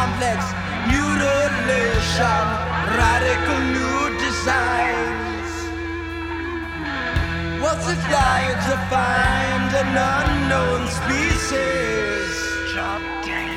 complex mutilation, radical new designs. What's it like to find an unknown species? Drop down.